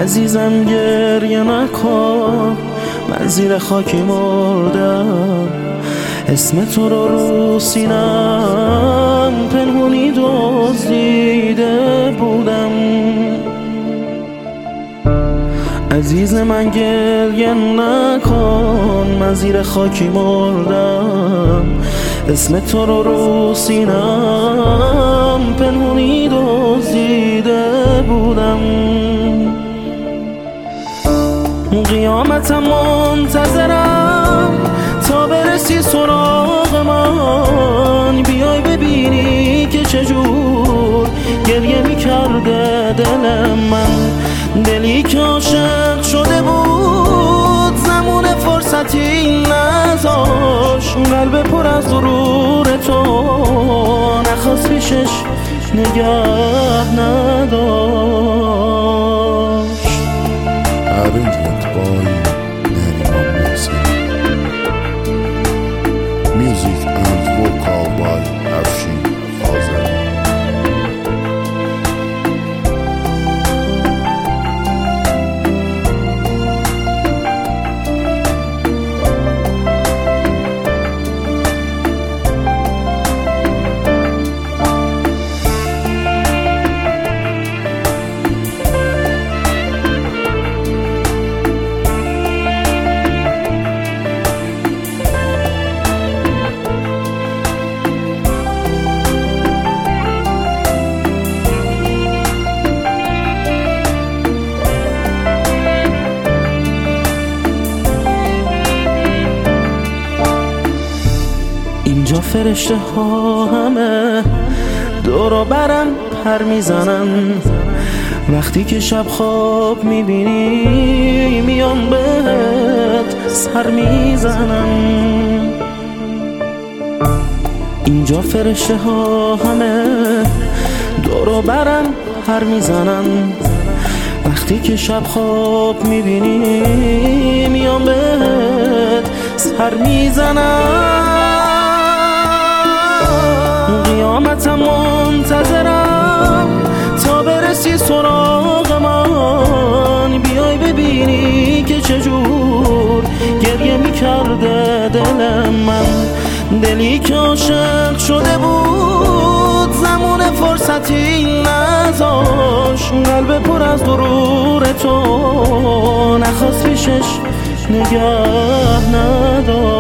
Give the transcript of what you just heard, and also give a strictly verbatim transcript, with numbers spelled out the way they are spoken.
عزیزم گریه نکن، من زیر خاکی مردم. اسم تو رو رو سینم پنهونی دزدیده بودم. عزیز من گریه نکن، من زیر خاکی مردم. اسم تو رو رو سینم پنهونی دزدیده بودم. قیامتم منتظرم تا برسی سراغ من، بیای ببینی که چجور گریه میکرده دل من. دلی که عاشق شده بود زمان فرصتی نذاش، قلب پر از غرور تو نخواست پیشش نگه نداشت. Arrangement by Neriman Mohsen. Music and vocal by Afshin Azari. اینجا فرشته ها همه دورو برم پر میزنن، وقتی که شب خواب میبینی میان بهت سر میزنن. اینجا فرشته ها همه دورو برم پر میزنن، وقتی که شب خواب میبینی میان بهت سر میزنن. قیامتم منتظرم تا برسی سراغ من، بیای ببینی که چجور گریه میکرده دل من. دلی که عاشق شده بود زمان فرصتی نذاش، قلب پر از غرور تو نخواست پیشش نگه نداشت.